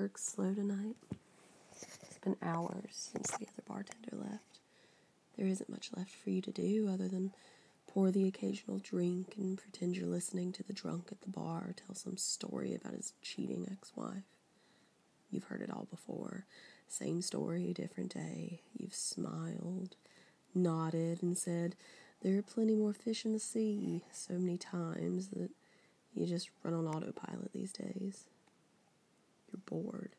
work slow tonight? It's been hours since the other bartender left. There isn't much left for you to do other than pour the occasional drink and pretend you're listening to the drunk at the bar tell some story about his cheating ex-wife. You've heard it all before. Same story, different day. You've smiled, nodded, and said, "There are plenty more fish in the sea," so many times that you just run on autopilot these days. You're bored.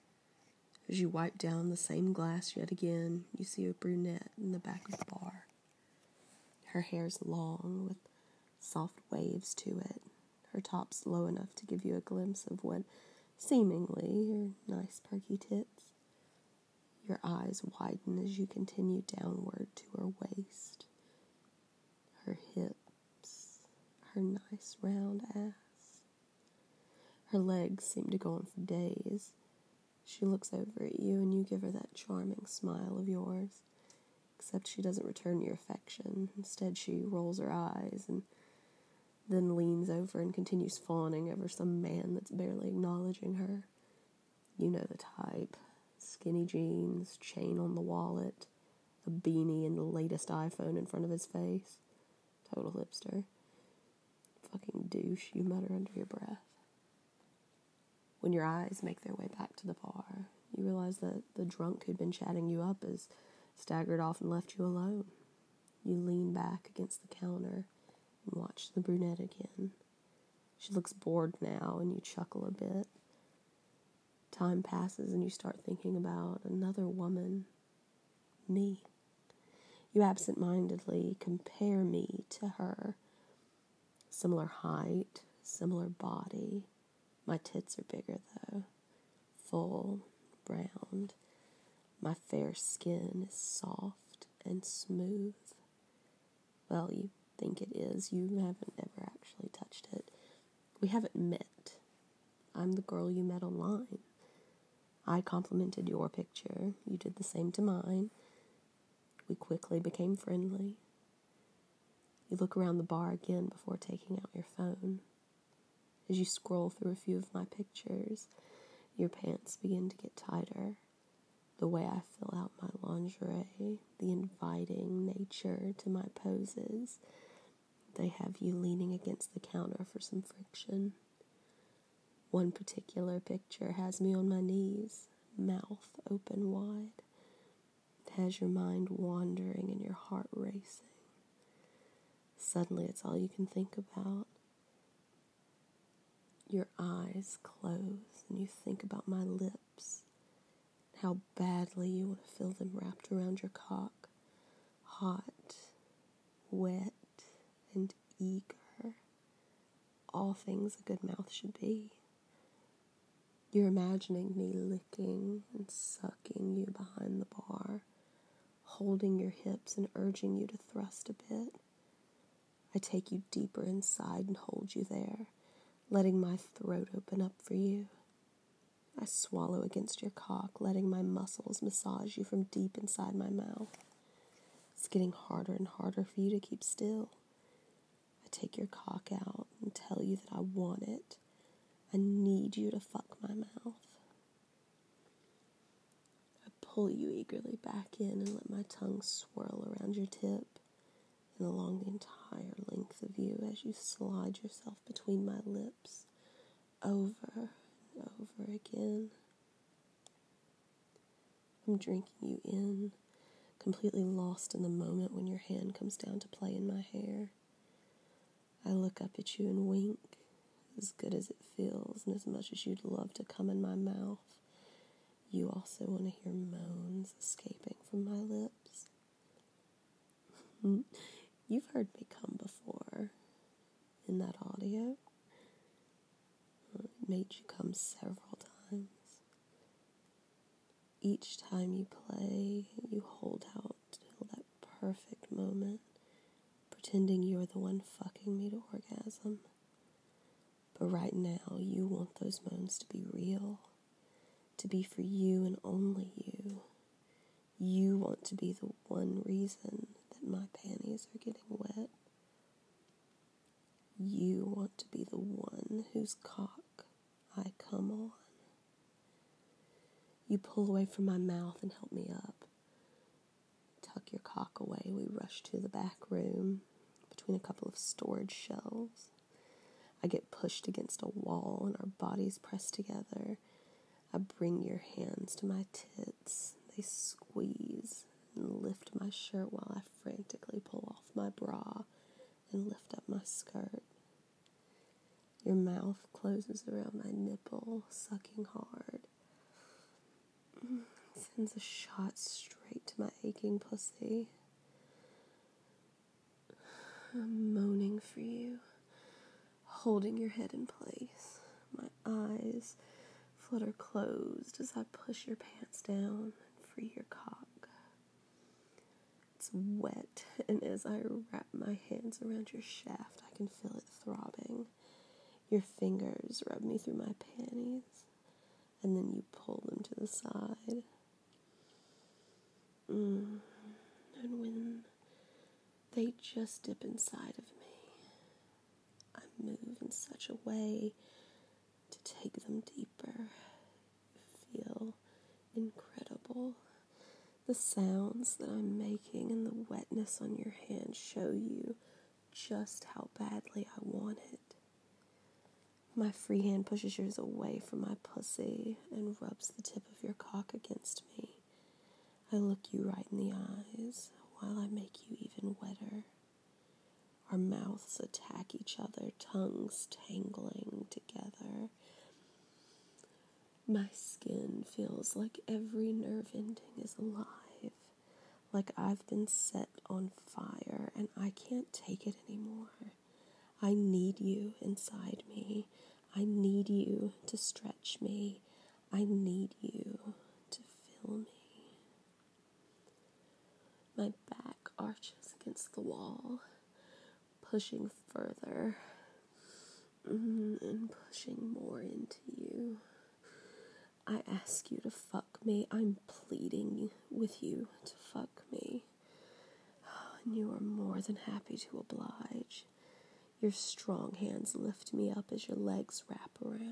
As you wipe down the same glass yet again, you see a brunette in the back of the bar. Her hair's long, with soft waves to it. Her top's low enough to give you a glimpse of what seemingly are nice perky tits. Your eyes widen as you continue downward to her waist, her hips, her nice round ass. Her legs seem to go on for days. She looks over at you and you give her that charming smile of yours, except she doesn't return your affection. Instead, she rolls her eyes and then leans over and continues fawning over some man that's barely acknowledging her. You know the type. Skinny jeans, chain on the wallet, a beanie and the latest iPhone in front of his face. Total hipster. Fucking douche, you mutter under your breath. When your eyes make their way back to the bar, you realize that the drunk who'd been chatting you up has staggered off and left you alone. You lean back against the counter and watch the brunette again. She looks bored now and you chuckle a bit. Time passes and you start thinking about another woman, me. You absent-mindedly compare me to her. Similar height, similar body. My tits are bigger though. Full, round. My fair skin is soft and smooth. Well, you think it is. You haven't ever actually touched it. We haven't met. I'm the girl you met online. I complimented your picture. You did the same to mine. We quickly became friendly. You look around the bar again before taking out your phone. As you scroll through a few of my pictures, your pants begin to get tighter. The way I fill out my lingerie, the inviting nature to my poses, they have you leaning against the counter for some friction. One particular picture has me on my knees, mouth open wide. It has your mind wandering and your heart racing. Suddenly it's all you can think about. Your eyes close and you think about my lips, how badly you want to feel them wrapped around your cock, hot, wet, and eager. All things a good mouth should be. You're imagining me licking and sucking you behind the bar, holding your hips and urging you to thrust a bit. I take you deeper inside and hold you there, letting my throat open up for you. I swallow against your cock, letting my muscles massage you from deep inside my mouth. It's getting harder and harder for you to keep still. I take your cock out and tell you that I want it. I need you to fuck my mouth. I pull you eagerly back in and let my tongue swirl around your tip and along the entire length of you as you slide yourself between my lips, over and over again. I'm drinking you in, completely lost in the moment when your hand comes down to play in my hair. I look up at you and wink. As good as it feels, and as much as you'd love to come in my mouth, you also want to hear moans escaping from my lips. You've heard me come before in that audio. It made you come several times. Each time you play, you hold out till that perfect moment, pretending you're the one fucking me to orgasm. But right now, you want those moans to be real, to be for you and only you. You want to be the one reason that my panties are getting wet. You want to be the one whose cock I come on. You pull away from my mouth and help me up. Tuck your cock away. We rush to the back room between a couple of storage shelves. I get pushed against a wall and our bodies press together. I bring your hands to my tits. They squeeze and lift my shirt while I frantically pull off my bra and lift up my skirt. Your mouth closes around my nipple, sucking hard. Sends a shot straight to my aching pussy. I'm moaning for you, holding your head in place. My eyes flutter closed as I push your pants down and free your cock. It's wet, and as I wrap my hands around your shaft, I can feel it throbbing. Your fingers rub me through my panties, and then you pull them to the side. And when they just dip inside of me, I move in such a way to take them deeper. You feel incredible. The sounds that I'm making and the wetness on your hand show you just how badly I want it. My free hand pushes yours away from my pussy and rubs the tip of your cock against me. I look you right in the eyes while I make you even wetter. Our mouths attack each other, tongues tangling together. My skin feels like every nerve ending is alive, like I've been set on fire and I can't take it anymore. I need you inside me. I need you to stretch me. I need you to fill me. My back arches against the wall, pushing further and pushing more into you. I ask you to fuck me. I'm pleading with you to fuck me. And you are more than happy to oblige. Your strong hands lift me up as your legs wrap around.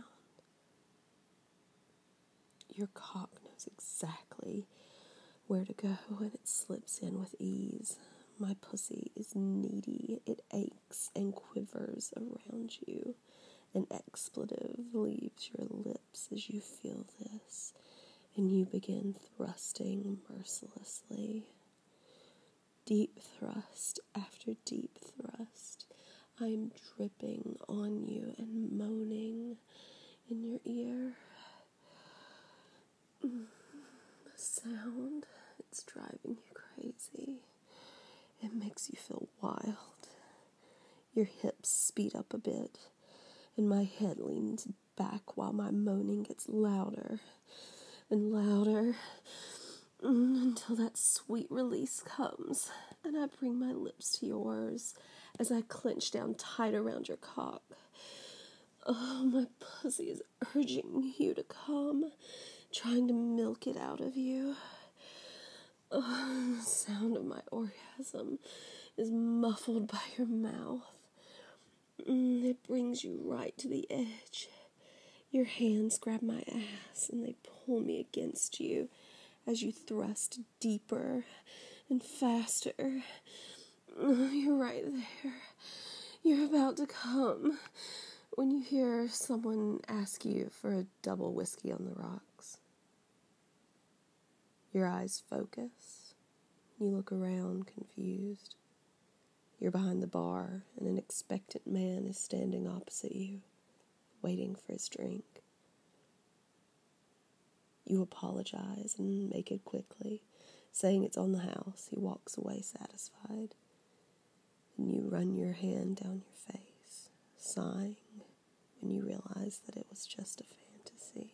Your cock knows exactly where to go and it slips in with ease. My pussy is needy. It aches and quivers around you. An expletive leaves your lips as you feel this, and you begin thrusting mercilessly. Deep thrust after deep thrust. I'm dripping on you and moaning in your ear. The sound, it's driving you crazy. It makes you feel wild. Your hips speed up a bit, and my head leans back while my moaning gets louder and louder until that sweet release comes, and I bring my lips to yours as I clench down tight around your cock. Oh, my pussy is urging you to come, trying to milk it out of you. Oh, the sound of my orgasm is muffled by your mouth. It brings you right to the edge. Your hands grab my ass and they pull me against you as you thrust deeper and faster. You're right there. You're about to come when you hear someone ask you for a double whiskey on the rocks. Your eyes focus. You look around confused. You're behind the bar, and an expectant man is standing opposite you, waiting for his drink. You apologize and make it quickly, saying it's on the house. He walks away satisfied. And you run your hand down your face, sighing when you realize that it was just a fantasy.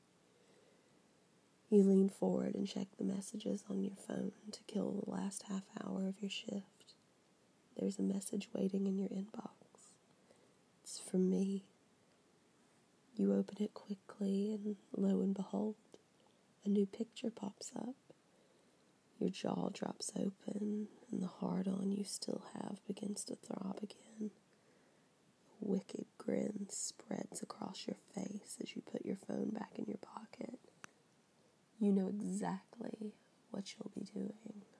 You lean forward and check the messages on your phone to kill the last half hour of your shift. There's a message waiting in your inbox. It's from me. You open it quickly, and lo and behold, a new picture pops up. Your jaw drops open, and the hard-on you still have begins to throb again. A wicked grin spreads across your face as you put your phone back in your pocket. you know exactly what you'll be doing.